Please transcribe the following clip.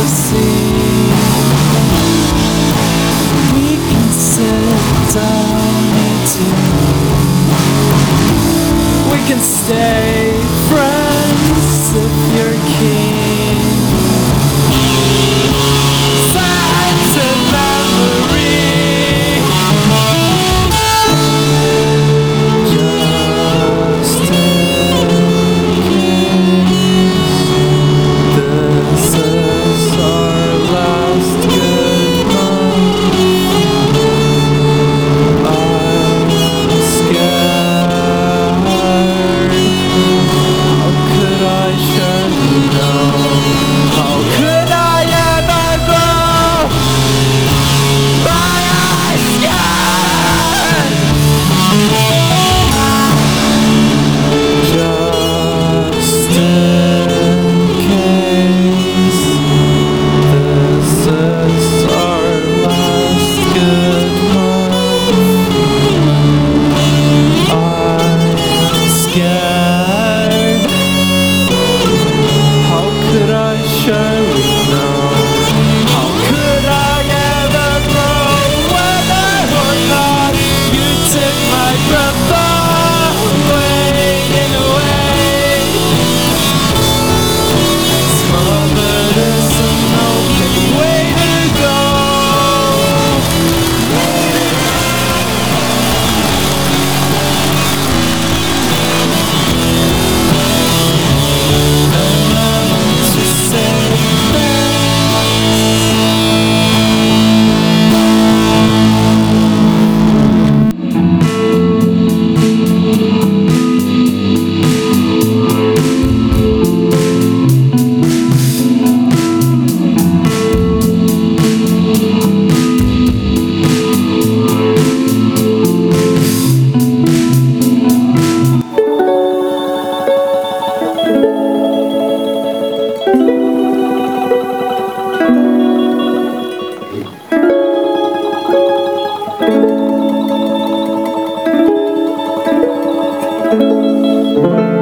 the sea. We can sit down into. We can stay friends if you're keen. Signs of memory. Just in case this is our last good month, I'm scared. How could I surely know? How could I ever grow my eyes scared? Just in case this is our last good month, I'm scared. How could I surely know? How could I ever grow whether or not you took my breath away in a way? Smothered is an open way to go. To say thank you.